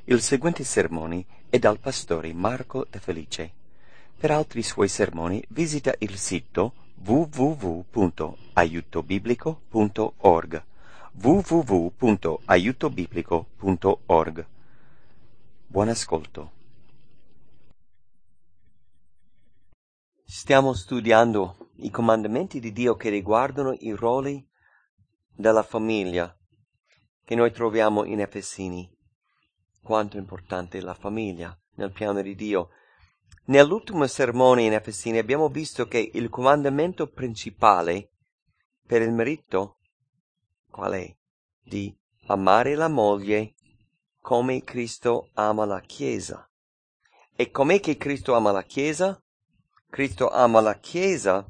Il seguente sermone è dal pastore Marco De Felice. Per altri suoi sermoni visita il sito www.aiutobiblico.org www.aiutobiblico.org. Buon ascolto. Stiamo studiando i comandamenti di Dio che riguardano i ruoli della famiglia che noi troviamo in Efesini. Quanto è importante la famiglia nel piano di Dio. Nell'ultimo sermone in Efesini abbiamo visto che il comandamento principale per il marito qual è? Di amare la moglie come Cristo ama la Chiesa. E com'è che Cristo ama la Chiesa? Cristo ama la Chiesa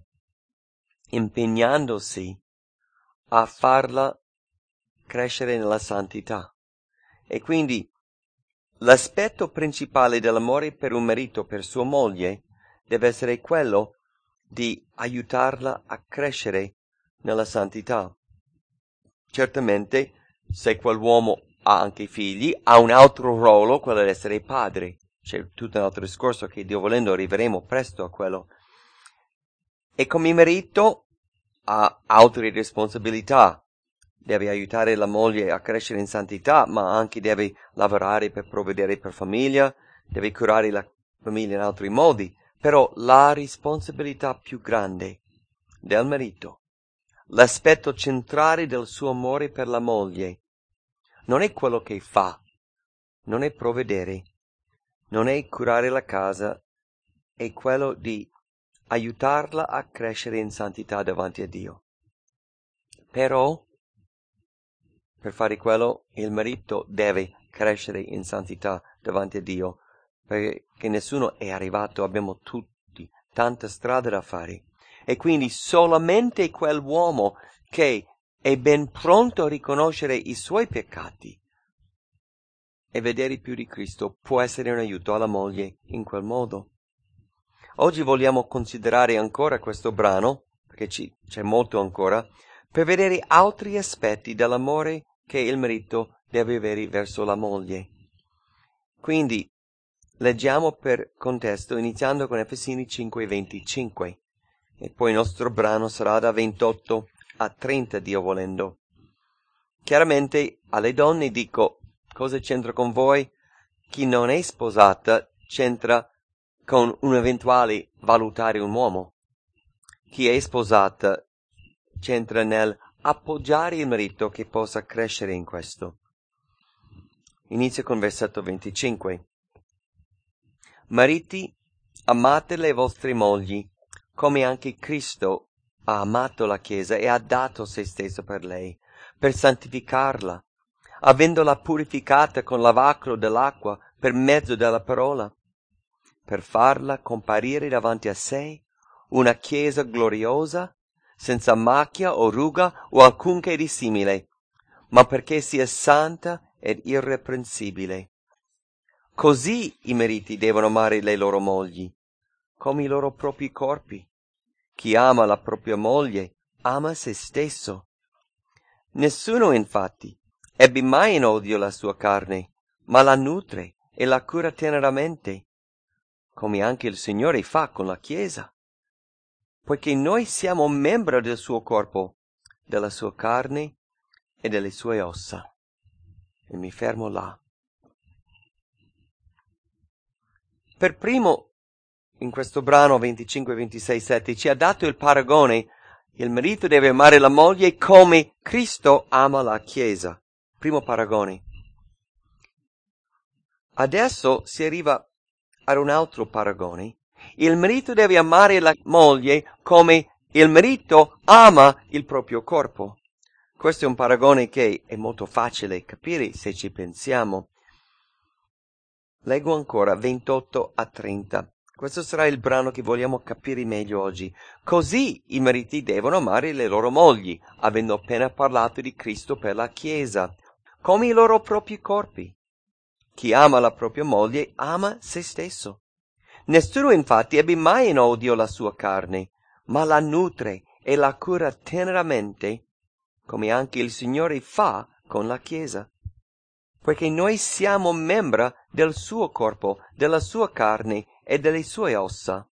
impegnandosi a farla crescere nella santità. E quindi l'aspetto principale dell'amore per un marito, per sua moglie, deve essere quello di aiutarla a crescere nella santità. Certamente, se quell'uomo ha anche figli, ha un altro ruolo, quello di essere padre. C'è tutto un altro discorso che, Dio volendo, arriveremo presto a quello. E come marito ha altre responsabilità. Deve aiutare la moglie a crescere in santità, ma anche deve lavorare per provvedere per famiglia, deve curare la famiglia in altri modi. Però la responsabilità più grande del marito, l'aspetto centrale del suo amore per la moglie, non è quello che fa, non è provvedere, non è curare la casa, è quello di aiutarla a crescere in santità davanti a Dio. Però, per fare quello, il marito deve crescere in santità davanti a Dio, perché nessuno è arrivato, abbiamo tutti tanta strada da fare. E quindi solamente quell'uomo che è ben pronto a riconoscere i suoi peccati e vedere più di Cristo può essere un aiuto alla moglie in quel modo. Oggi vogliamo considerare ancora questo brano, perché c'è molto ancora, per vedere altri aspetti dell'amore che il marito deve avere verso la moglie. Quindi, leggiamo per contesto, iniziando con Efesini 5:25, e poi il nostro brano sarà da 28 a 30, Dio volendo. Chiaramente, alle donne dico, cosa c'entra con voi? Chi non è sposata c'entra con un eventuale valutare un uomo. Chi è sposata c'entra nel appoggiare il marito che possa crescere in questo. Inizio con versetto 25. Mariti, amate le vostre mogli, come anche Cristo ha amato la Chiesa e ha dato se stesso per lei, per santificarla, avendola purificata con lavacro dell'acqua per mezzo della parola, per farla comparire davanti a sé una Chiesa gloriosa, senza macchia o ruga o alcunché di simile, ma perché sia santa ed irreprensibile. Così i mariti devono amare le loro mogli, come i loro propri corpi. Chi ama la propria moglie ama se stesso. Nessuno, infatti, ebbe mai in odio la sua carne, ma la nutre e la cura teneramente, come anche il Signore fa con la Chiesa, poiché noi siamo membri del suo corpo, della sua carne e delle sue ossa. E mi fermo là. Per primo, in questo brano 25, 26, 7, ci ha dato il paragone. Il marito deve amare la moglie come Cristo ama la Chiesa. Primo paragone. Adesso si arriva ad un altro paragone. Il marito deve amare la moglie come il marito ama il proprio corpo. Questo è un paragone che è molto facile capire se ci pensiamo. Leggo ancora 28 a 30. Questo sarà il brano che vogliamo capire meglio oggi. Così i mariti devono amare le loro mogli, avendo appena parlato di Cristo per la Chiesa, come i loro propri corpi. Chi ama la propria moglie ama se stesso. Nessuno infatti ebbe mai in odio la sua carne, ma la nutre e la cura teneramente, come anche il Signore fa con la Chiesa. poiché noi siamo membra del suo corpo, della sua carne e delle sue ossa.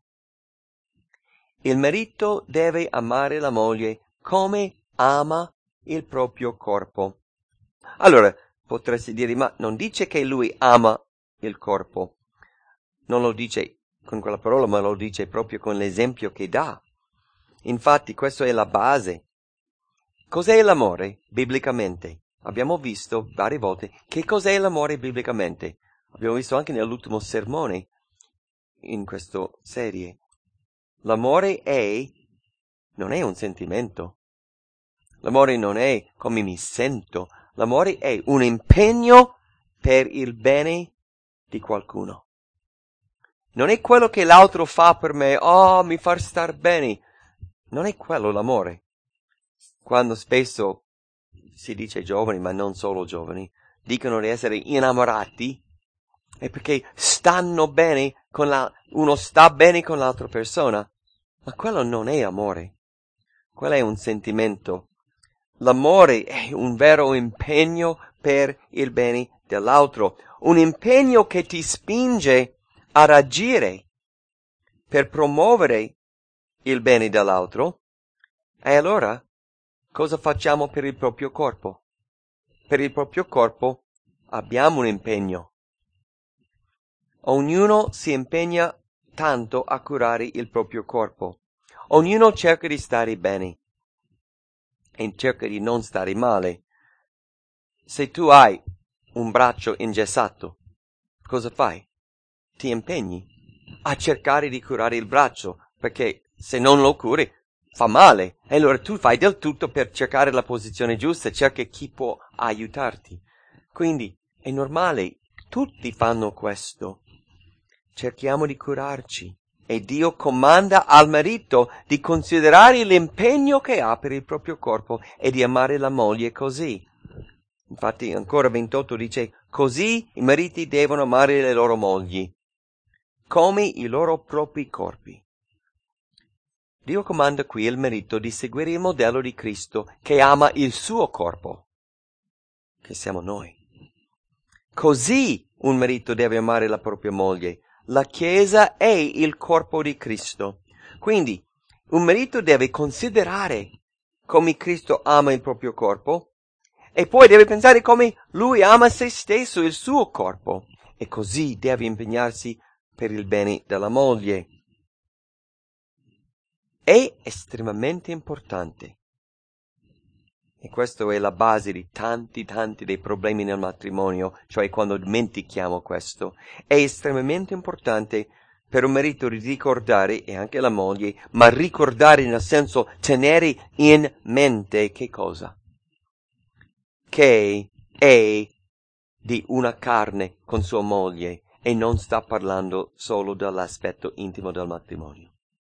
Il marito deve amare la moglie come ama il proprio corpo. Allora, potresti dire, ma non dice che lui ama il corpo. Non lo dice con quella parola, ma lo dice proprio con l'esempio che dà. Infatti, questa è la base. Cos'è l'amore biblicamente? Abbiamo visto varie volte che cos'è l'amore biblicamente. Abbiamo visto anche nell'ultimo sermone in questa serie. L'amore non è un sentimento. L'amore non è come mi sento. L'amore è un impegno per il bene di qualcuno. Non è quello che l'altro fa per me, mi fa star bene. Non è quello l'amore. Quando spesso si dice giovani, ma non solo giovani, dicono di essere innamorati, è perché stanno bene uno sta bene con l'altra persona. Ma quello non è amore. Quello è un sentimento. L'amore è un vero impegno per il bene dell'altro. Un impegno che ti spinge ad agire per promuovere il bene dell'altro. E allora, cosa facciamo per il proprio corpo? Per il proprio corpo abbiamo un impegno. Ognuno si impegna tanto a curare il proprio corpo. Ognuno cerca di stare bene e cerca di non stare male. Se tu hai un braccio ingessato, cosa fai? Ti impegni a cercare di curare il braccio, perché se non lo curi fa male. E allora tu fai del tutto per cercare la posizione giusta, cerchi chi può aiutarti. Quindi è normale, tutti fanno questo. Cerchiamo di curarci. E Dio comanda al marito di considerare l'impegno che ha per il proprio corpo e di amare la moglie così. Infatti ancora 28 dice, così i mariti devono amare le loro mogli, come i loro propri corpi. Dio comanda qui al marito di seguire il modello di Cristo che ama il suo corpo, che siamo noi. Così un marito deve amare la propria moglie. La Chiesa è il corpo di Cristo. Quindi un marito deve considerare come Cristo ama il proprio corpo e poi deve pensare come lui ama se stesso, il suo corpo. E così deve impegnarsi per il bene della moglie. È estremamente importante. E questa è la base di tanti dei problemi nel matrimonio, cioè quando dimentichiamo questo. È estremamente importante per un marito di ricordare, e anche la moglie, ma ricordare nel senso tenere in mente che cosa? Che è di una carne con sua moglie e non sta parlando solo dell'aspetto intimo del matrimonio.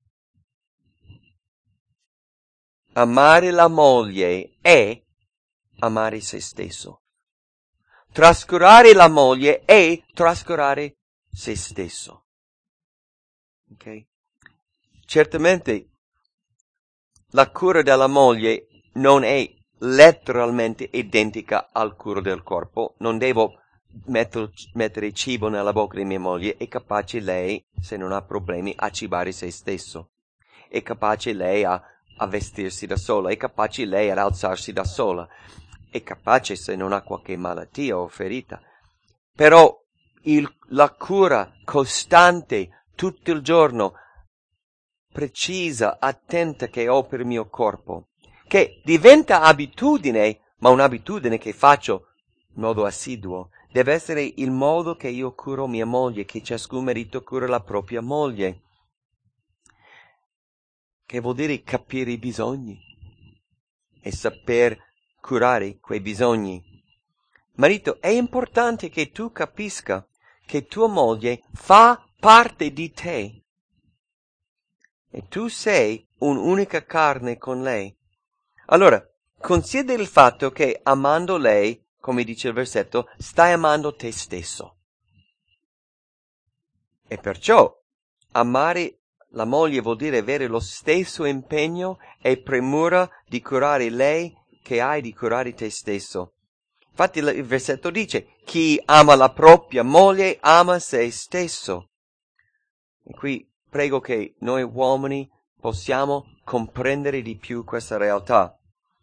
Amare la moglie è amare se stesso. Trascurare la moglie è trascurare se stesso. Ok? Certamente la cura della moglie non è letteralmente identica al cura del corpo. Non devo mettere cibo nella bocca di mia moglie. È capace lei, se non ha problemi, a cibare se stesso. È capace lei a vestirsi da sola. È capace lei ad alzarsi da sola. È capace se non ha qualche malattia o ferita. Però la cura costante, tutto il giorno, precisa, attenta che ho per il mio corpo, che diventa abitudine, ma un'abitudine che faccio in modo assiduo, deve essere il modo che io curo mia moglie, che ciascun marito cura la propria moglie. Che vuol dire capire i bisogni e saper curare quei bisogni. Marito, è importante che tu capisca che tua moglie fa parte di te. E tu sei un'unica carne con lei. Allora, considera il fatto che amando lei, come dice il versetto, stai amando te stesso. E perciò amare la moglie vuol dire avere lo stesso impegno e premura di curare lei che hai di curare te stesso. Infatti il versetto dice: chi ama la propria moglie ama se stesso. E qui prego che noi uomini possiamo comprendere di più questa realtà.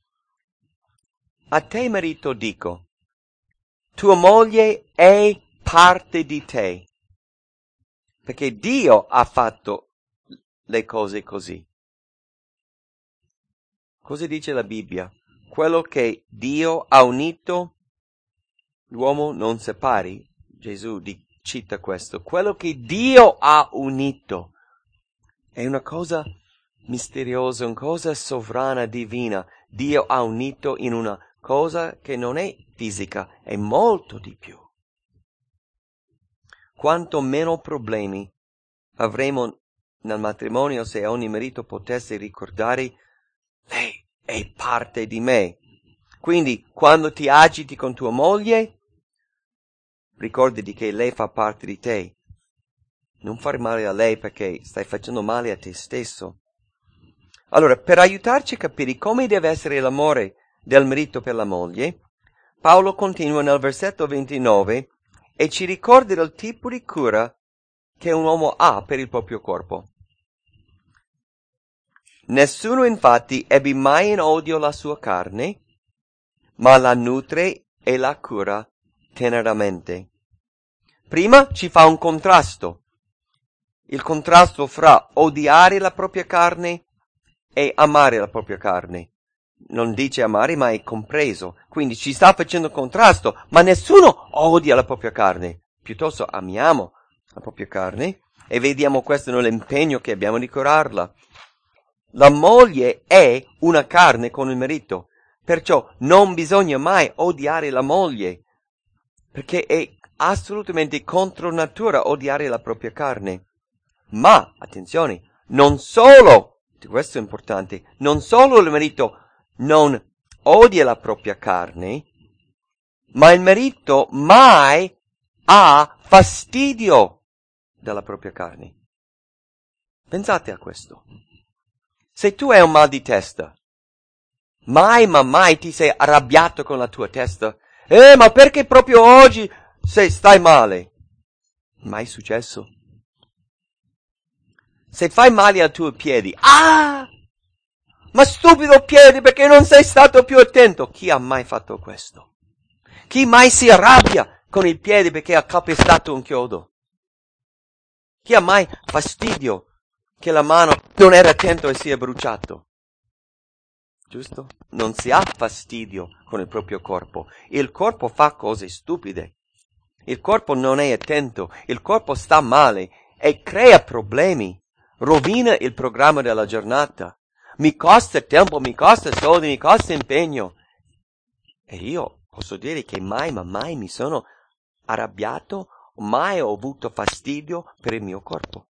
A te, marito, dico, tua moglie è parte di te, perché Dio ha fatto le cose così. Cosa dice la Bibbia? Quello che Dio ha unito, l'uomo non separi. Gesù cita questo. Quello che Dio ha unito è una cosa misteriosa, una cosa sovrana, divina. Dio ha unito in una cosa che non è fisica, è molto di più. Quanto meno problemi avremo nel matrimonio se ogni marito potesse ricordare: lei è parte di me. Quindi, quando ti agiti con tua moglie, ricordati che lei fa parte di te. Non fare male a lei perché stai facendo male a te stesso. Allora, per aiutarci a capire come deve essere l'amore del marito per la moglie, Paolo continua nel versetto 29 e ci ricorda del tipo di cura che un uomo ha per il proprio corpo. Nessuno infatti ebbe mai in odio la sua carne, ma la nutre e la cura teneramente. Prima ci fa un contrasto. Il contrasto fra odiare la propria carne e amare la propria carne. Non dice amare, ma è compreso. Quindi ci sta facendo contrasto, ma nessuno odia la propria carne. Piuttosto amiamo la propria carne e vediamo questo nell'impegno che abbiamo di curarla. La moglie è una carne con il marito, perciò non bisogna mai odiare la moglie, perché è assolutamente contro natura odiare la propria carne. Ma, attenzione, non solo, questo è importante, non solo il marito non odia la propria carne, ma il marito mai ha fastidio della propria carne. Pensate a questo. Se tu hai un mal di testa, mai ma mai ti sei arrabbiato con la tua testa? Ma perché proprio oggi stai male? Mai successo? Se fai male ai tuoi piedi, ma stupido piedi, perché non sei stato più attento? Chi ha mai fatto questo? Chi mai si arrabbia con il piede perché ha calpestato un chiodo? Chi ha mai fastidio che la mano non era attento e si è bruciato? Giusto? Non si ha fastidio con il proprio corpo. Il corpo fa cose stupide. Il corpo non è attento. Il corpo sta male e crea problemi. Rovina il programma della giornata. Mi costa tempo, mi costa soldi, mi costa impegno. E io posso dire che mai, ma mai mi sono arrabbiato, mai ho avuto fastidio per il mio corpo.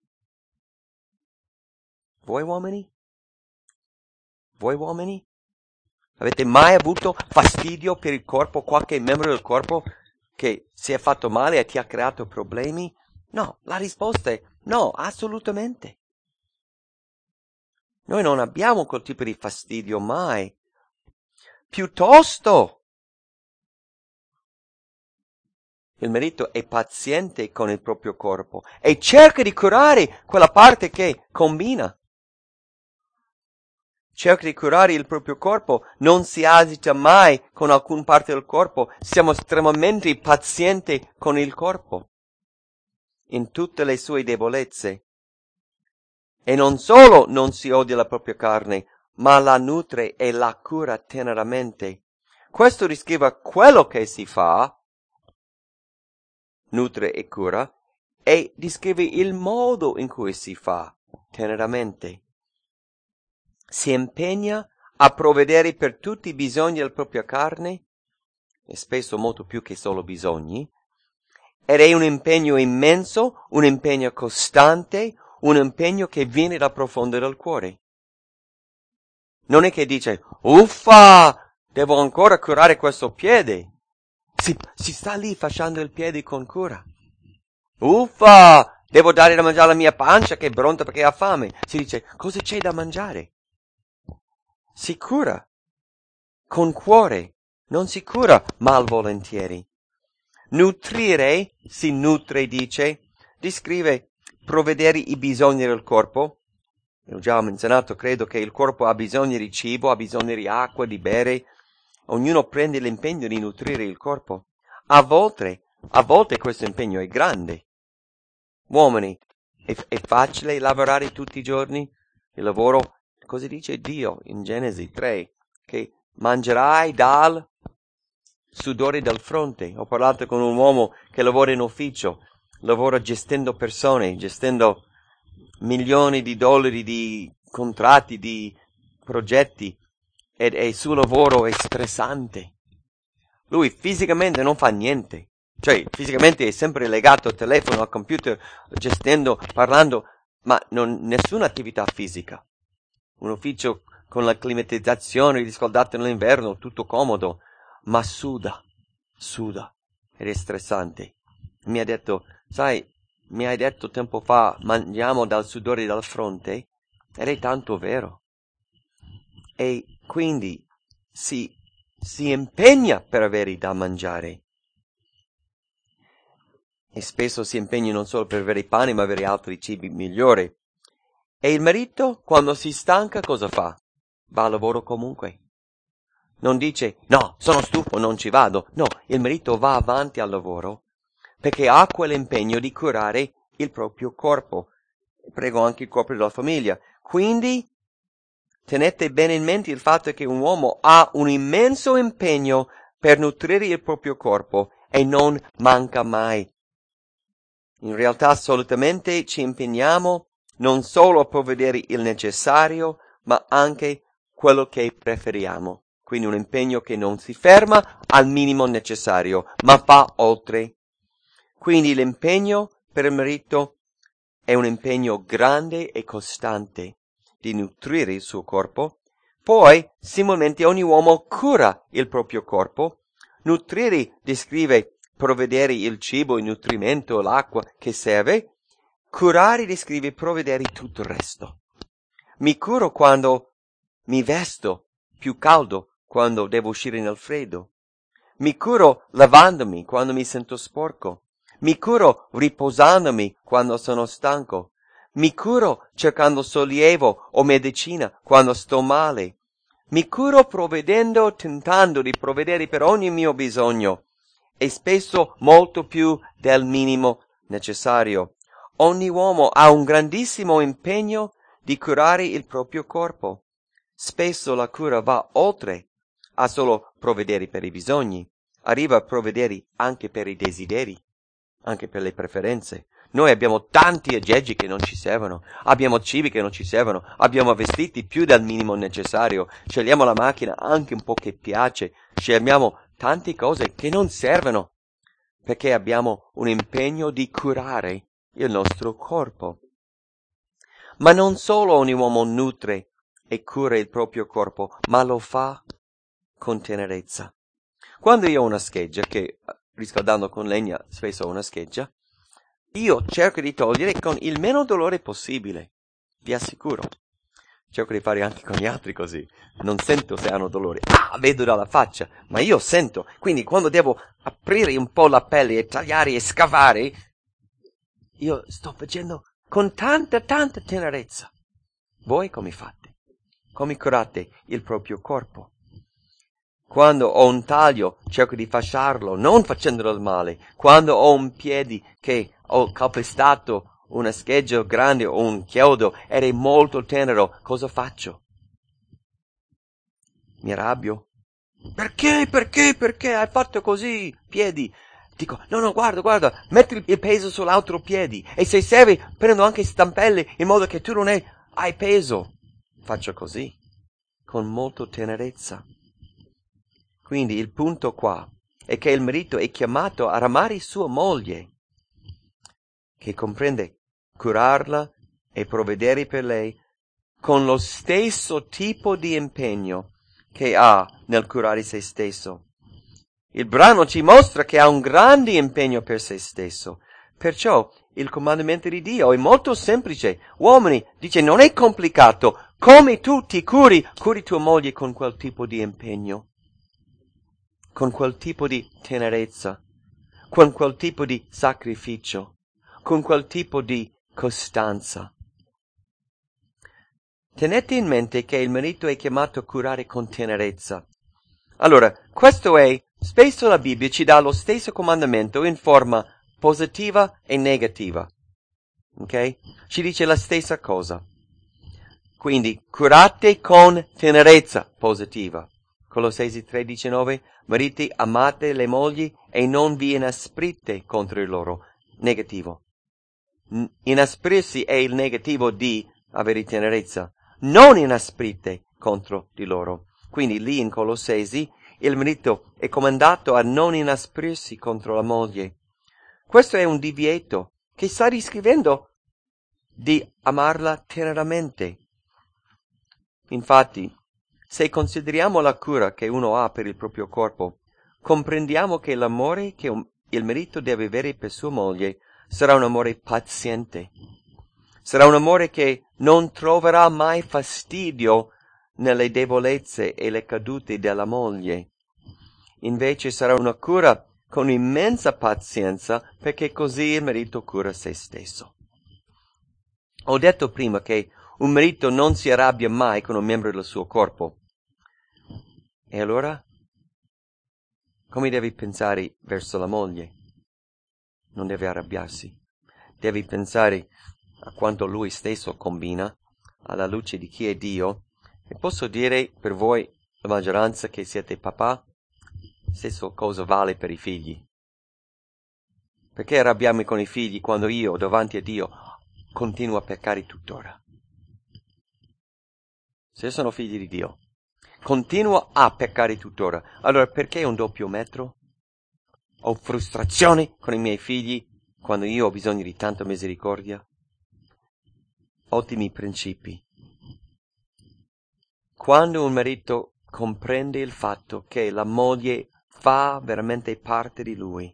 Voi uomini? Voi uomini? Avete mai avuto fastidio per il corpo, qualche membro del corpo che si è fatto male e ti ha creato problemi? No, la risposta è no, assolutamente. Noi non abbiamo quel tipo di fastidio mai. Piuttosto, il marito è paziente con il proprio corpo e cerca di curare quella parte che combina. Cerca di curare il proprio corpo, non si agita mai con alcuna parte del corpo, siamo estremamente pazienti con il corpo, in tutte le sue debolezze. E non solo non si odia la propria carne, ma la nutre e la cura teneramente. Questo descrive quello che si fa, nutre e cura, e descrive il modo in cui si fa teneramente. Si impegna a provvedere per tutti i bisogni della propria carne, e spesso molto più che solo bisogni, ed è un impegno immenso, un impegno costante, un impegno che viene dal profondo del cuore. Non è che dice, uffa, devo ancora curare questo piede. Si sta lì facendo il piede con cura. Uffa, devo dare da mangiare alla mia pancia che è pronta perché ha fame. Si dice, cosa c'è da mangiare? Si cura con cuore non si cura malvolentieri. Nutrire, si nutre, dice, descrive provvedere i bisogni del corpo. Ho già menzionato, credo che il corpo ha bisogno di cibo, ha bisogno di acqua, di bere. Ognuno prende l'impegno di nutrire il corpo. A volte questo impegno è grande. Uomini, è facile lavorare tutti i giorni? Il lavoro, cosa dice Dio in Genesi 3? Che mangerai dal sudore del fronte. Ho parlato con un uomo che lavora in ufficio, lavora gestendo persone, gestendo milioni di dollari di contratti, di progetti, ed il suo lavoro è stressante. Lui fisicamente non fa niente, cioè fisicamente è sempre legato al telefono, al computer, gestendo, parlando, ma nessuna attività fisica. Un ufficio con la climatizzazione, riscaldato nell'inverno, tutto comodo, ma suda, ed è stressante. Mi ha detto, sai, mi hai detto tempo fa, mangiamo dal sudore della fronte, ed è tanto vero. E quindi si impegna per avere da mangiare. E spesso si impegna non solo per avere pane, ma avere altri cibi migliori. E il marito, quando si stanca, cosa fa? Va a lavoro comunque. Non dice, no, sono stufo, non ci vado. No, il marito va avanti al lavoro perché ha quell'impegno di curare il proprio corpo. Prego anche il corpo della famiglia. Quindi tenete bene in mente il fatto che un uomo ha un immenso impegno per nutrire il proprio corpo e non manca mai. In realtà assolutamente ci impegniamo non solo a provvedere il necessario, ma anche quello che preferiamo. Quindi un impegno che non si ferma al minimo necessario, ma va oltre. Quindi l'impegno per il marito è un impegno grande e costante di nutrire il suo corpo. Poi, similmente, ogni uomo cura il proprio corpo. Nutrire descrive provvedere il cibo, il nutrimento, l'acqua che serve. Curare descrive provvedere tutto il resto. Mi curo quando mi vesto più caldo, quando devo uscire nel freddo. Mi curo lavandomi quando mi sento sporco. Mi curo riposandomi quando sono stanco. Mi curo cercando sollievo o medicina quando sto male. Mi curo provvedendo, tentando di provvedere per ogni mio bisogno, e spesso molto più del minimo necessario. Ogni uomo ha un grandissimo impegno di curare il proprio corpo. Spesso la cura va oltre a solo provvedere per i bisogni, arriva a provvedere anche per i desideri, anche per le preferenze. Noi abbiamo tanti aggeggi che non ci servono, abbiamo cibi che non ci servono, abbiamo vestiti più del minimo necessario, scegliamo la macchina anche un po' che piace, scegliamo tante cose che non servono, perché abbiamo un impegno di curare il nostro corpo. Ma non solo ogni uomo nutre e cura il proprio corpo, ma lo fa con tenerezza. Quando io ho una scheggia, che riscaldando con legna spesso ho una scheggia, io cerco di togliere con il meno dolore possibile, vi assicuro. Cerco di fare anche con gli altri così. Non sento se hanno dolore. Vedo dalla faccia, ma io sento. Quindi quando devo aprire un po' la pelle e tagliare e scavare, io sto facendo con tanta tenerezza. Voi come fate? Come curate il proprio corpo? Quando ho un taglio, cerco di fasciarlo, non facendolo del male. Quando ho un piede che ho calpestato una scheggia grande o un chiodo ed è molto tenero, cosa faccio? Mi arrabbio? Perché hai fatto così, piedi? Dico, no, guarda, metti il peso sull'altro piede e se serve prendo anche stampelle in modo che tu non hai peso. Faccio così, con molta tenerezza. Quindi il punto qua è che il marito è chiamato ad amare sua moglie, che comprende curarla e provvedere per lei con lo stesso tipo di impegno che ha nel curare se stesso. Il brano ci mostra che ha un grande impegno per se stesso. Perciò il comandamento di Dio è molto semplice. Uomini, dice, non è complicato. Come tu ti curi tua moglie con quel tipo di impegno. con quel tipo di tenerezza, con quel tipo di sacrificio, con quel tipo di costanza. Tenete in mente che il marito è chiamato a curare con tenerezza. Allora, questo è, spesso la Bibbia ci dà lo stesso comandamento in forma positiva e negativa. Ok? Ci dice la stessa cosa. Quindi, curate con tenerezza positiva. Colossesi 3,19, mariti amate le mogli e non vi inasprite contro il loro. Negativo. Inasprirsi è il negativo di avere tenerezza. Non inasprite contro di loro. Quindi lì in Colossesi il marito è comandato a non inasprirsi contro la moglie. Questo è un divieto che sta riscrivendo di amarla teneramente. Infatti, se consideriamo la cura che uno ha per il proprio corpo, comprendiamo che l'amore che il marito deve avere per sua moglie sarà un amore paziente. Sarà un amore che non troverà mai fastidio nelle debolezze e le cadute della moglie. Invece sarà una cura con immensa pazienza, perché così il marito cura se stesso. Ho detto prima che un marito non si arrabbia mai con un membro del suo corpo. E allora? Come devi pensare verso la moglie? Non deve arrabbiarsi. Devi pensare a quanto lui stesso combina, alla luce di chi è Dio. E posso dire per voi, la maggioranza, che siete papà, stesso cosa vale per i figli. Perché arrabbiarmi con i figli quando io, davanti a Dio, continuo a peccare tuttora? Se sono figli di Dio, continuo a peccare tuttora. Allora perché un doppio metro? Ho frustrazione con i miei figli quando io ho bisogno di tanta misericordia? Ottimi principi. Quando un marito comprende il fatto che la moglie fa veramente parte di lui,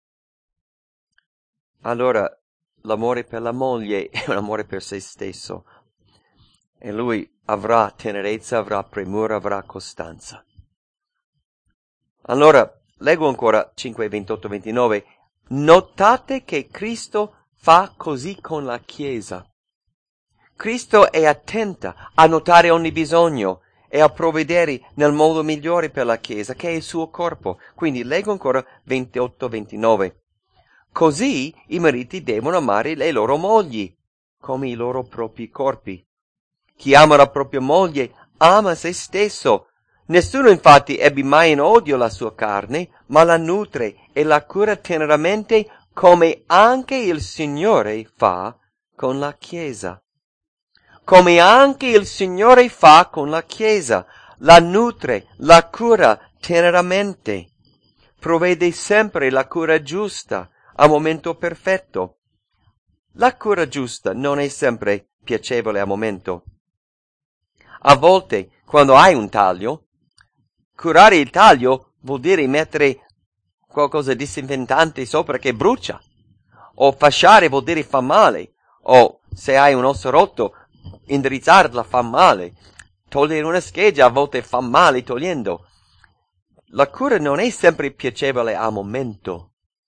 allora l'amore per la moglie è un amore per se stesso e lui avrà tenerezza, avrà premura, avrà costanza. Allora, leggo ancora 5, 28, 29. Notate che Cristo fa così con la Chiesa. Cristo è attenta a notare ogni bisogno e a provvedere nel modo migliore per la Chiesa, che è il suo corpo. Quindi leggo ancora 28, 29. Così i mariti devono amare le loro mogli, come i loro propri corpi. Chi ama la propria moglie ama se stesso. Nessuno infatti ebbe mai in odio la sua carne, ma la nutre e la cura teneramente, come anche il Signore fa con la Chiesa. Come anche il Signore fa con la Chiesa. La nutre, la cura teneramente. Provvede sempre la cura giusta, a momento perfetto. La cura giusta non è sempre piacevole a momento. A volte, quando hai un taglio, curare il taglio vuol dire mettere qualcosa di disinfettante sopra che brucia. O fasciare vuol dire fa male. O, se hai un osso rotto, indirizzarla fa male. Togliere una scheggia a volte fa male togliendo. La cura non è sempre piacevole a momento.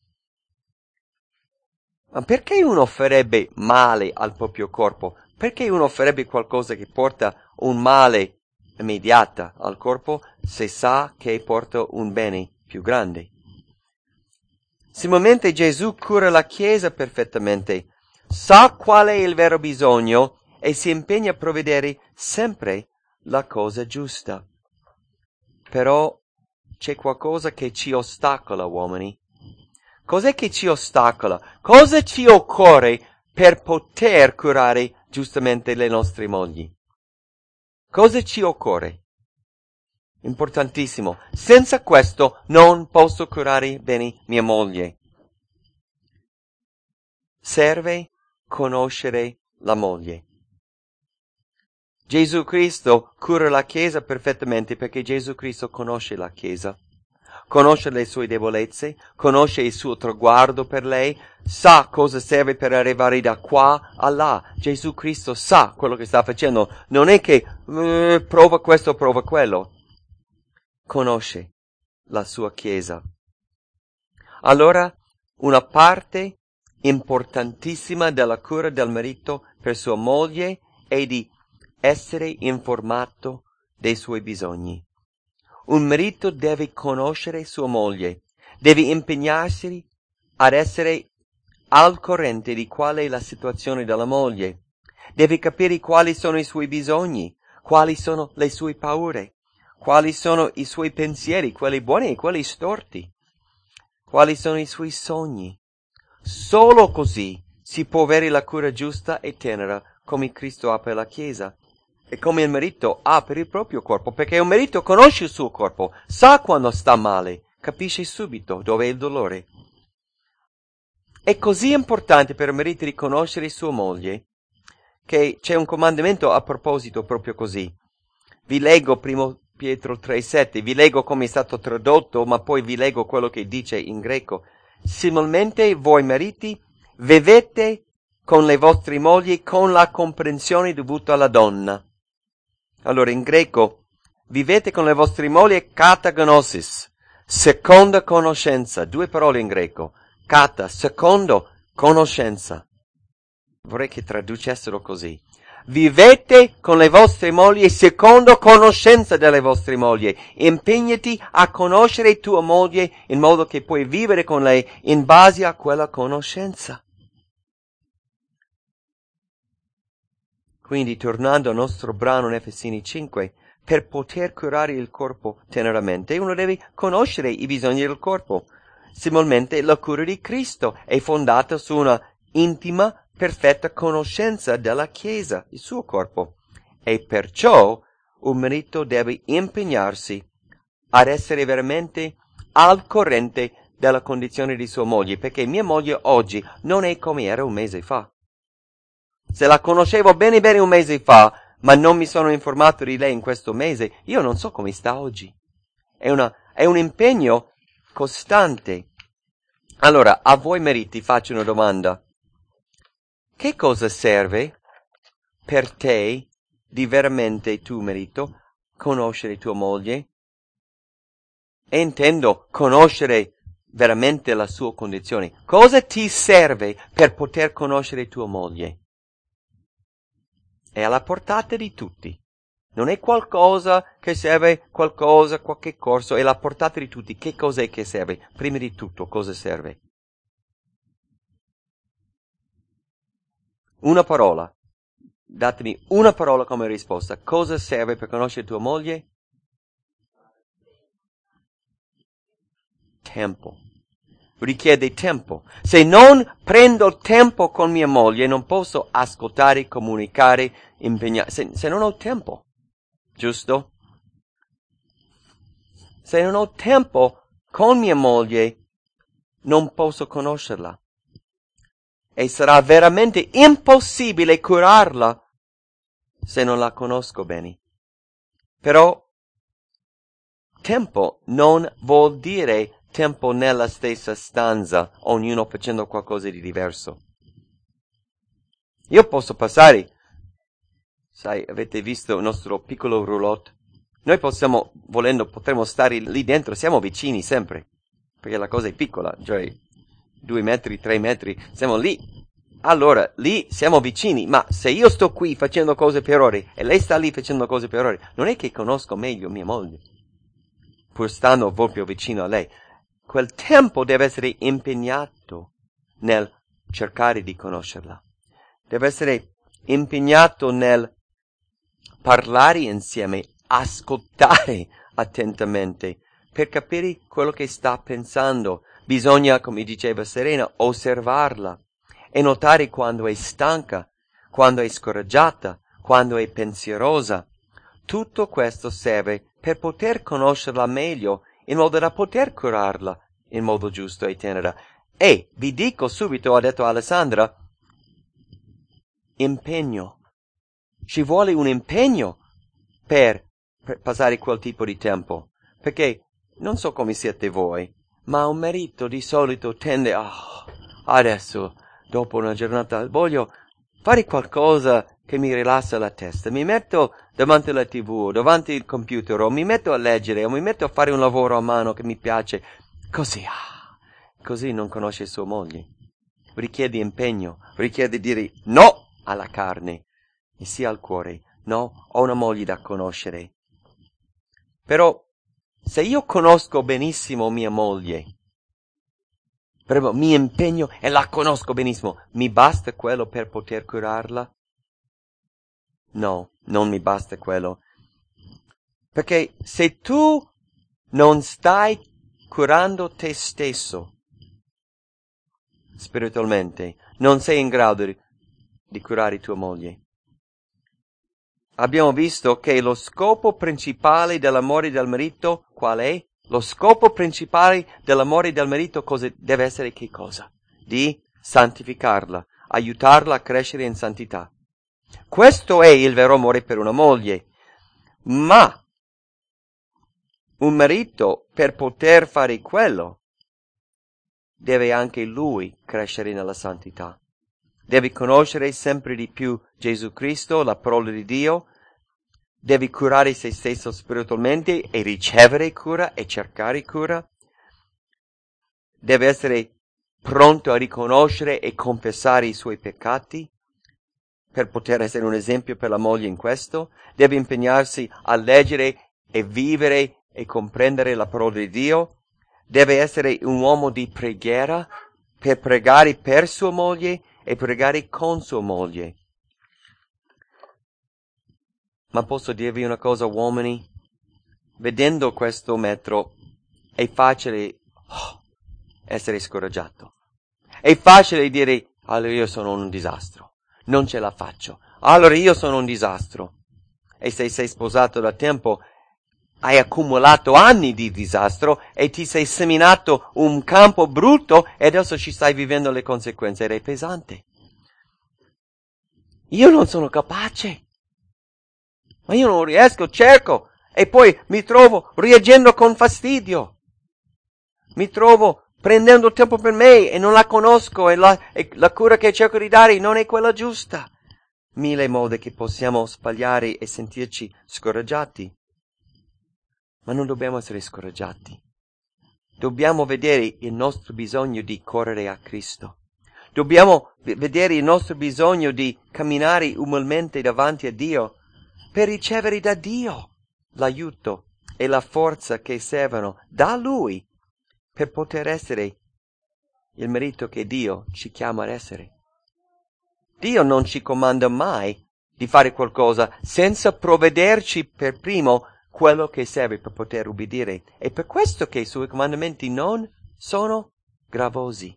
Ma perché uno farebbe male al proprio corpo? Perché uno farebbe qualcosa che porta un male immediato al corpo se sa che porta un bene più grande? Similmente Gesù cura la Chiesa perfettamente, sa qual è il vero bisogno e si impegna a provvedere sempre la cosa giusta. Però c'è qualcosa che ci ostacola, uomini. Cos'è che ci ostacola? Cosa ci occorre per poter curare giustamente le nostre mogli? Cosa ci occorre? Importantissimo. Senza questo non posso curare bene mia moglie. Serve conoscere la moglie. Gesù Cristo cura la Chiesa perfettamente perché Gesù Cristo conosce la Chiesa. Conosce le sue debolezze, conosce il suo traguardo per lei, sa cosa serve per arrivare da qua a là. Gesù Cristo sa quello che sta facendo. Non è che prova questo, prova quello. Conosce. la sua Chiesa. Allora, una parte importantissima della cura del marito per sua moglie è di essere informato dei suoi bisogni. Un marito deve conoscere sua moglie, deve impegnarsi ad essere al corrente di qual è la situazione della moglie, deve capire quali sono i suoi bisogni, quali sono le sue paure, quali sono i suoi pensieri, quelli buoni e quelli storti, quali sono i suoi sogni. Solo così si può avere la cura giusta e tenera come Cristo ha per la Chiesa e come il marito ha per il proprio corpo, perché un marito conosce il suo corpo, sa quando sta male, capisce subito dove è il dolore. È così importante per il marito di conoscere sua moglie che c'è un comandamento a proposito proprio così. Vi leggo 1 Pietro 3,7, vi leggo come è stato tradotto, ma poi vi leggo quello che dice in greco. Similmente voi mariti vivete con le vostre mogli con la comprensione dovuta alla donna. Allora in greco, vivete con le vostre mogli katagnosis, seconda conoscenza, 2 parole in greco, kata, secondo, conoscenza. Vorrei che traducessero così. Vivete con le vostre mogli secondo conoscenza delle vostre mogli. Impegnati a conoscere tua moglie in modo che puoi vivere con lei in base a quella conoscenza. Quindi, tornando al nostro brano in Efesini 5, per poter curare il corpo teneramente, uno deve conoscere i bisogni del corpo. Similmente, la cura di Cristo è fondata su una intima, perfetta conoscenza della Chiesa, il suo corpo. E perciò un marito deve impegnarsi ad essere veramente al corrente della condizione di sua moglie, perché mia moglie oggi non è come era un mese fa. Se la conoscevo bene bene un mese fa, ma non mi sono informato di lei in questo mese, io non so come sta oggi. È un impegno costante. Allora, a voi mariti faccio una domanda. Che cosa serve per te di veramente tu marito conoscere tua moglie? E intendo conoscere veramente la sua condizione. Cosa ti serve per poter conoscere tua moglie? È alla portata di tutti. Non è qualcosa che serve, qualche corso, è alla portata di tutti. Che cos'è che serve? Prima di tutto, cosa serve? Una parola. Datemi una parola come risposta. Cosa serve per conoscere tua moglie? Tempo. Richiede tempo. Se non prendo tempo con mia moglie, non posso ascoltare, comunicare, impegnare. Se non ho tempo. Giusto? Se non ho tempo con mia moglie, non posso conoscerla. E sarà veramente impossibile curarla se non la conosco bene. Però tempo non vuol dire tempo nella stessa stanza, ognuno facendo qualcosa di diverso. Io posso passare, sai, avete visto il nostro piccolo roulotte? Noi possiamo, volendo, potremmo stare lì dentro, siamo vicini sempre, perché la cosa è piccola, cioè 2 metri, 3 metri, siamo lì. Allora, lì siamo vicini, ma se io sto qui facendo cose per ore e lei sta lì facendo cose per ore, non è che conosco meglio mia moglie, pur stando proprio vicino a lei. Quel tempo deve essere impegnato nel cercare di conoscerla. Deve essere impegnato nel parlare insieme, ascoltare attentamente per capire quello che sta pensando. Bisogna, come diceva Serena, osservarla e notare quando è stanca, quando è scoraggiata, quando è pensierosa. Tutto questo serve per poter conoscerla meglio, in modo da poter curarla in modo giusto e tenera. E vi dico subito, ha detto Alessandra, impegno. Ci vuole un impegno per passare quel tipo di tempo, perché non so come siete voi, ma un marito di solito tende adesso, dopo una giornata, voglio fare qualcosa che mi rilassa la testa, mi metto davanti alla TV o davanti al computer o mi metto a leggere o mi metto a fare un lavoro a mano che mi piace, così non conosce sua moglie. Richiede impegno, richiede dire no alla carne e sì al cuore. No, ho una moglie da conoscere. Però se io conosco benissimo mia moglie, però mi impegno e la conosco benissimo, mi basta quello per poter curarla? No, non mi basta quello. Perché se tu non stai curando te stesso spiritualmente, non sei in grado di curare tua moglie. Abbiamo visto che lo scopo principale dell'amore del marito qual è? Lo scopo principale dell'amore del marito deve essere che cosa? Di santificarla, aiutarla a crescere in santità. Questo è il vero amore per una moglie. Ma un marito, per poter fare quello, deve anche lui crescere nella santità. Deve conoscere sempre di più Gesù Cristo, la parola di Dio. Deve curare se stesso spiritualmente e ricevere cura e cercare cura. Deve essere pronto a riconoscere e confessare i suoi peccati per poter essere un esempio per la moglie in questo. Deve impegnarsi a leggere e vivere e comprendere la parola di Dio. Deve essere un uomo di preghiera per pregare per sua moglie e pregare con sua moglie. Ma posso dirvi una cosa, uomini? Vedendo questo metro è facile essere scoraggiato. È facile dire, allora io sono un disastro, non ce la faccio, allora io sono un disastro. E se sei sposato da tempo, hai accumulato anni di disastro e ti sei seminato un campo brutto e adesso ci stai vivendo le conseguenze ed è pesante. Io non sono capace, ma io non riesco, cerco e poi mi trovo reagendo con fastidio. Mi trovo prendendo tempo per me e non la conosco e la cura che cerco di dare non è quella giusta. Mille modi che possiamo sbagliare e sentirci scoraggiati. Ma non dobbiamo essere scoraggiati. Dobbiamo vedere il nostro bisogno di correre a Cristo. Dobbiamo vedere il nostro bisogno di camminare umilmente davanti a Dio per ricevere da Dio l'aiuto e la forza che servono da Lui per poter essere il marito che Dio ci chiama ad essere. Dio non ci comanda mai di fare qualcosa senza provvederci per primo quello che serve per poter ubbidire. È per questo che i suoi comandamenti non sono gravosi.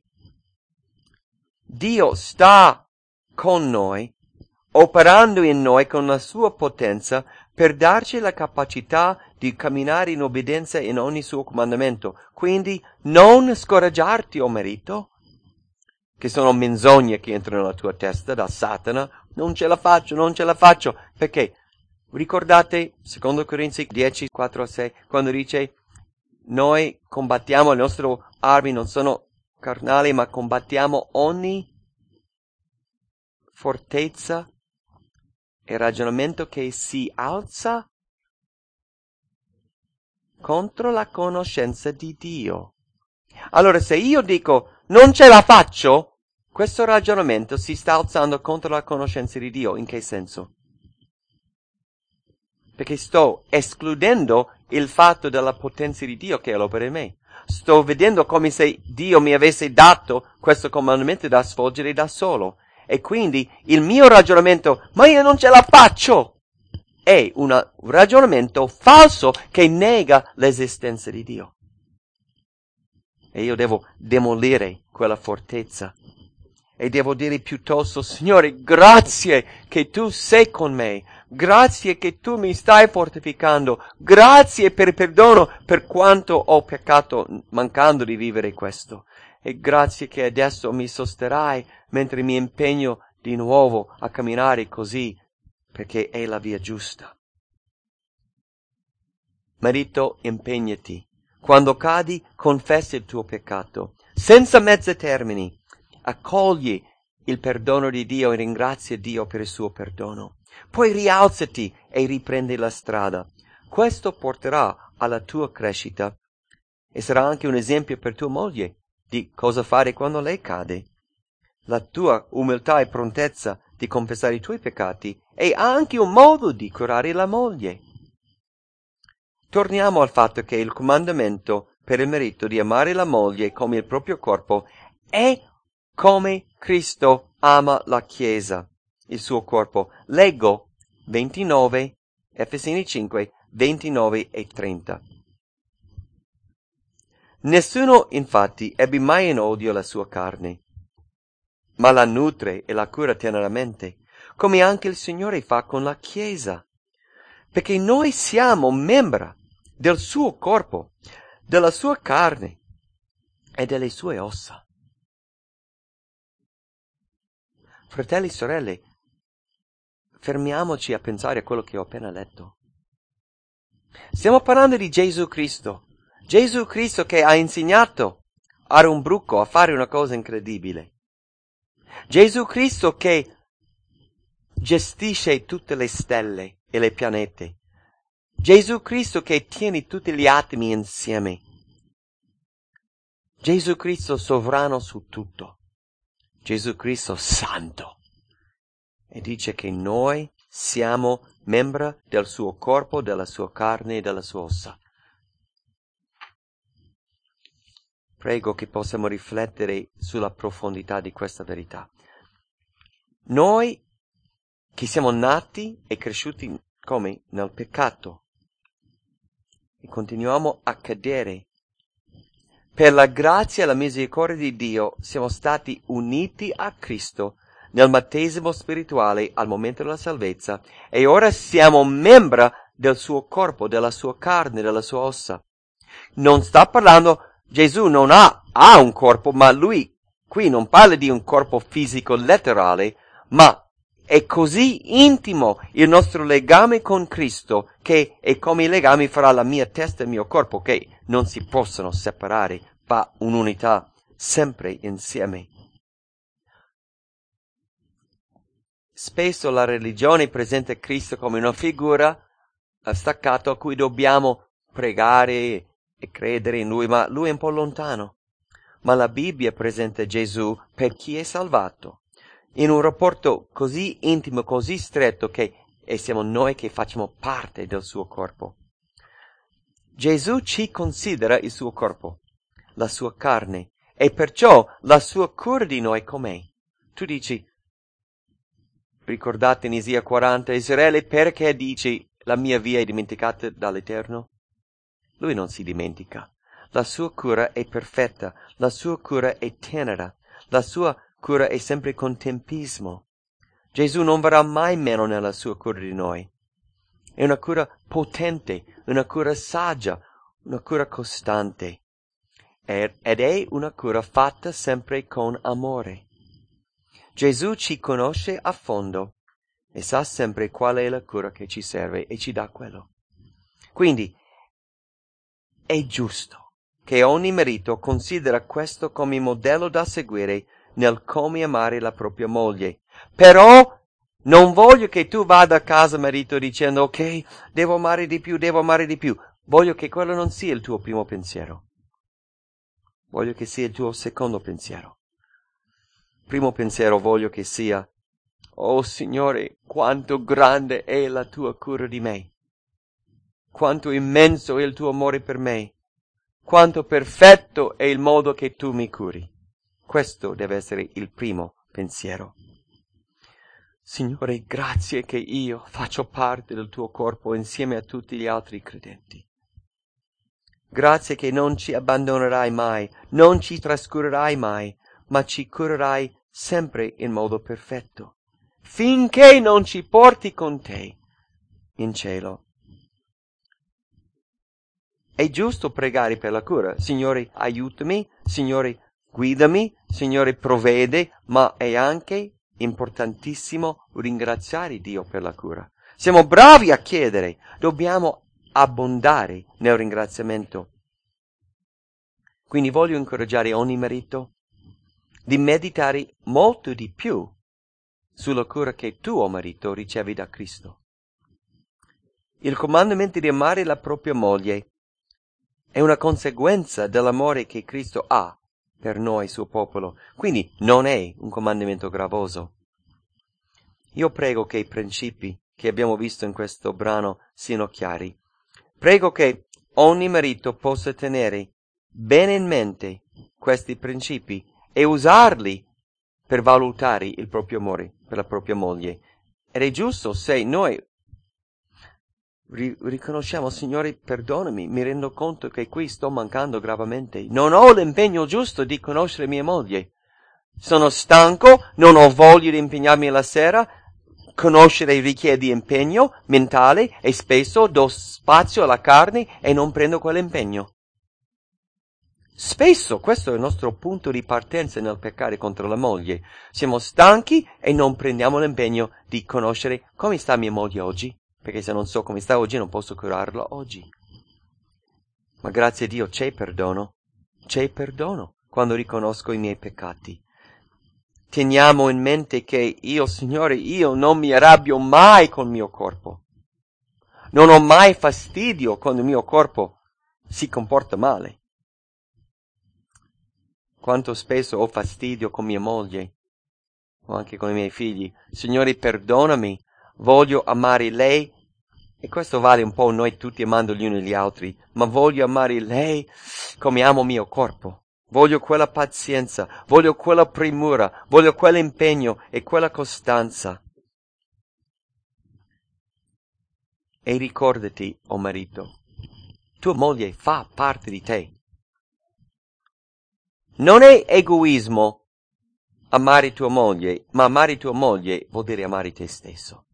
Dio sta con noi, operando in noi con la sua potenza per darci la capacità di camminare in obbedienza in ogni suo comandamento. Quindi non scoraggiarti, o marito, che sono menzogne che entrano nella tua testa da Satana. Non ce la faccio, perché ricordate, secondo Corinzi 10, 4-6, quando dice noi combattiamo, le nostre armi non sono carnali, ma combattiamo ogni fortezza e ragionamento che si alza contro la conoscenza di Dio. Allora, se io dico non ce la faccio, questo ragionamento si sta alzando contro la conoscenza di Dio. In che senso? Perché sto escludendo il fatto della potenza di Dio che è l'opera in me. Sto vedendo come se Dio mi avesse dato questo comandamento da svolgere da solo. E quindi il mio ragionamento, ma io non ce la faccio, è un ragionamento falso che nega l'esistenza di Dio. E io devo demolire quella fortezza. E devo dire piuttosto, Signore, grazie che tu sei con me. Grazie che tu mi stai fortificando. Grazie per il perdono per quanto ho peccato mancando di vivere questo. E grazie che adesso mi sosterrai mentre mi impegno di nuovo a camminare così, perché è la via giusta. Marito, impegnati. Quando cadi, confessa il tuo peccato. Senza mezzi termini. Accogli il perdono di Dio e ringrazia Dio per il suo perdono. Poi rialzati e riprendi la strada. Questo porterà alla tua crescita e sarà anche un esempio per tua moglie di cosa fare quando lei cade. La tua umiltà e prontezza di confessare i tuoi peccati è anche un modo di curare la moglie. Torniamo al fatto che il comandamento per il marito di amare la moglie come il proprio corpo è come Cristo ama la Chiesa, il suo corpo. Leggo 29, Efesini 5, 29 e 30. Nessuno infatti ebbe mai in odio la sua carne, ma la nutre e la cura teneramente, come anche il Signore fa con la Chiesa, perché noi siamo membra del suo corpo, della sua carne e delle sue ossa. Fratelli e sorelle, fermiamoci a pensare a quello che ho appena letto. Stiamo parlando di Gesù Cristo. Gesù Cristo che ha insegnato a un bruco a fare una cosa incredibile. Gesù Cristo che gestisce tutte le stelle e le pianete. Gesù Cristo che tiene tutti gli atomi insieme. Gesù Cristo sovrano su tutto. Gesù Cristo santo. E dice che noi siamo membra del suo corpo, della sua carne e della sua ossa. Prego che possiamo riflettere sulla profondità di questa verità. Noi che siamo nati e cresciuti come? Nel peccato. E continuiamo a cadere. Per la grazia e la misericordia di Dio siamo stati uniti a Cristo nel battesimo spirituale al momento della salvezza e ora siamo membra del suo corpo, della sua carne, della sua ossa. Non sta parlando, Gesù non ha un corpo, ma lui qui non parla di un corpo fisico letterale, ma è così intimo il nostro legame con Cristo che è come i legami fra la mia testa e il mio corpo che non si possono separare, fa un'unità sempre insieme. Spesso la religione presenta Cristo come una figura staccata a cui dobbiamo pregare e credere in Lui, ma Lui è un po' lontano. Ma la Bibbia presenta Gesù per chi è salvato, in un rapporto così intimo, così stretto che siamo noi che facciamo parte del suo corpo. Gesù ci considera il suo corpo, la sua carne, e perciò la sua cura di noi com'è. Tu dici, ricordate in Isaia 40, Israele, perché dici la mia via è dimenticata dall'Eterno? Lui non si dimentica. La sua cura è perfetta, la sua cura è tenera, la sua cura è sempre con tempismo. Gesù non verrà mai meno nella sua cura di noi. È una cura potente, una cura saggia, una cura costante. Ed è una cura fatta sempre con amore. Gesù ci conosce a fondo e sa sempre qual è la cura che ci serve e ci dà quello. Quindi è giusto che ogni marito considera questo come modello da seguire nel come amare la propria moglie. Però non voglio che tu vada a casa, marito, dicendo ok, devo amare di più. Voglio che quello non sia il tuo primo pensiero. Voglio che sia il tuo secondo pensiero. Primo pensiero voglio che sia, oh Signore, quanto grande è la tua cura di me. Quanto immenso è il tuo amore per me. Quanto perfetto è il modo che tu mi curi. Questo deve essere il primo pensiero. Signore, grazie che io faccio parte del tuo corpo insieme a tutti gli altri credenti. Grazie che non ci abbandonerai mai, non ci trascurerai mai, ma ci curerai sempre in modo perfetto, finché non ci porti con te in cielo. È giusto pregare per la cura. Signore, aiutami, Signore, guidami, Signore, provvede, ma è anche importantissimo ringraziare Dio per la cura. Siamo bravi a chiedere, dobbiamo abbondare nel ringraziamento. Quindi voglio incoraggiare ogni marito di meditare molto di più sulla cura che tu, o marito, ricevi da Cristo. Il comandamento di amare la propria moglie è una conseguenza dell'amore che Cristo ha per noi, suo popolo. Quindi non è un comandamento gravoso. Io prego che i principi che abbiamo visto in questo brano siano chiari. Prego che ogni marito possa tenere bene in mente questi principi e usarli per valutare il proprio amore per la propria moglie. Ed è giusto se noi riconosciamo, Signore, perdonami, mi rendo conto che qui sto mancando gravemente. Non ho l'impegno giusto di conoscere mia moglie. Sono stanco, non ho voglia di impegnarmi la sera. Conoscere richiede impegno mentale e spesso do spazio alla carne e non prendo quell'impegno. Spesso questo è il nostro punto di partenza nel peccare contro la moglie. Siamo stanchi e non prendiamo l'impegno di conoscere come sta mia moglie oggi, perché se non so come sta oggi non posso curarla oggi. Ma grazie a Dio c'è perdono quando riconosco i miei peccati. Teniamo in mente che io, Signore, io non mi arrabbio mai col mio corpo. Non ho mai fastidio quando il mio corpo si comporta male. Quanto spesso ho fastidio con mia moglie, o anche con i miei figli. Signore, perdonami, voglio amare lei, e questo vale un po' noi tutti amando gli uni gli altri, ma voglio amare lei come amo il mio corpo. Voglio quella pazienza, voglio quella premura, voglio quell'impegno e quella costanza. E ricordati, o marito, tua moglie fa parte di te. Non è egoismo amare tua moglie, ma amare tua moglie vuol dire amare te stesso.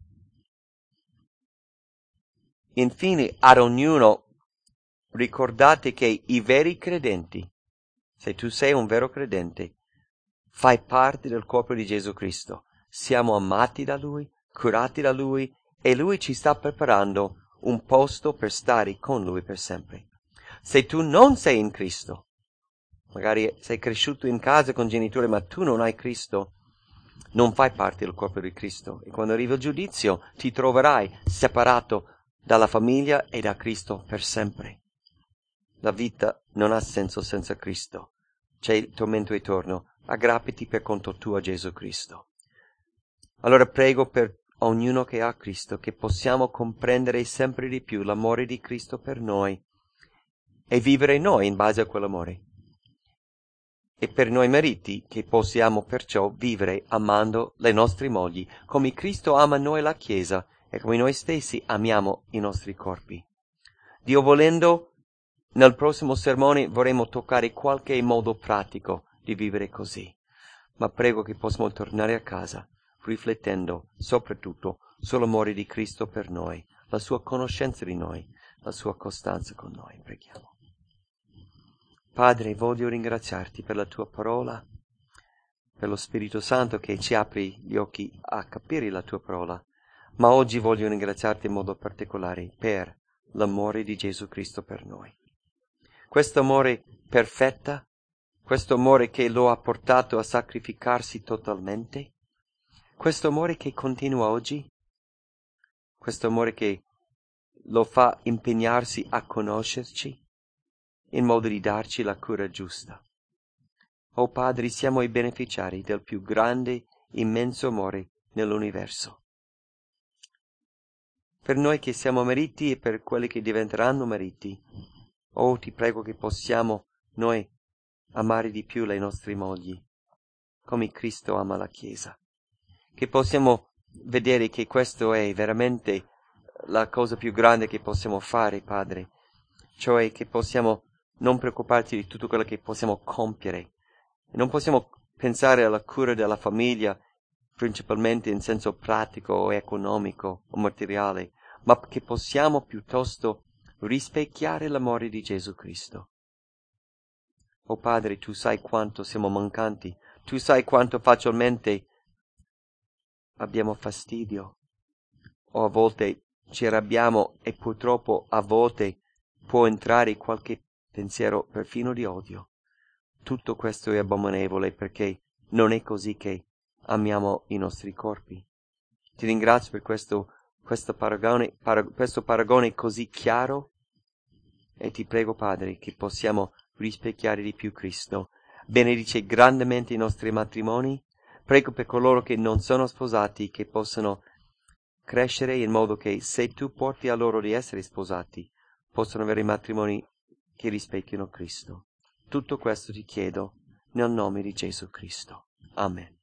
Infine, ad ognuno ricordate che i veri credenti, se tu sei un vero credente, fai parte del corpo di Gesù Cristo. Siamo amati da Lui, curati da Lui, e Lui ci sta preparando un posto per stare con Lui per sempre. Se tu non sei in Cristo, magari sei cresciuto in casa con genitori, ma tu non hai Cristo, non fai parte del corpo di Cristo. E quando arriva il giudizio ti troverai separato dalla famiglia e da Cristo per sempre. La vita non ha senso senza Cristo. C'è il tormento eterno. Aggrappati per conto tuo a Gesù Cristo. Allora prego per ognuno che ha Cristo, che possiamo comprendere sempre di più l'amore di Cristo per noi e vivere noi in base a quell'amore. E per noi mariti, che possiamo perciò vivere amando le nostre mogli, come Cristo ama noi la Chiesa e come noi stessi amiamo i nostri corpi. Dio volendo, nel prossimo sermone vorremmo toccare qualche modo pratico di vivere così, ma prego che possiamo tornare a casa riflettendo soprattutto sull'amore di Cristo per noi, la sua conoscenza di noi, la sua costanza con noi. Preghiamo. Padre, voglio ringraziarti per la tua parola, per lo Spirito Santo che ci apri gli occhi a capire la tua parola, ma oggi voglio ringraziarti in modo particolare per l'amore di Gesù Cristo per noi. Questo amore perfetta, questo amore che lo ha portato a sacrificarsi totalmente, questo amore che continua oggi, questo amore che lo fa impegnarsi a conoscerci in modo di darci la cura giusta. O Padre, siamo i beneficiari del più grande, immenso amore nell'universo. Per noi che siamo mariti e per quelli che diventeranno mariti, ti prego che possiamo noi amare di più le nostre mogli, come Cristo ama la Chiesa. Che possiamo vedere che questo è veramente la cosa più grande che possiamo fare, Padre. Cioè che possiamo non preoccuparci di tutto quello che possiamo compiere. Non possiamo pensare alla cura della famiglia principalmente in senso pratico o economico o materiale, ma che possiamo piuttosto rispecchiare l'amore di Gesù Cristo. O Padre, tu sai quanto siamo mancanti, tu sai quanto facilmente abbiamo fastidio, o a volte ci arrabbiamo e purtroppo a volte può entrare qualche pensiero perfino di odio. Tutto questo è abominevole perché non è così che amiamo i nostri corpi. Ti ringrazio per questo paragone così chiaro, e ti prego, Padre, che possiamo rispecchiare di più Cristo. Benedice grandemente i nostri matrimoni. Prego per coloro che non sono sposati, che possano crescere in modo che, se tu porti a loro di essere sposati, possano avere matrimoni che rispecchino Cristo. Tutto questo ti chiedo nel nome di Gesù Cristo. Amen.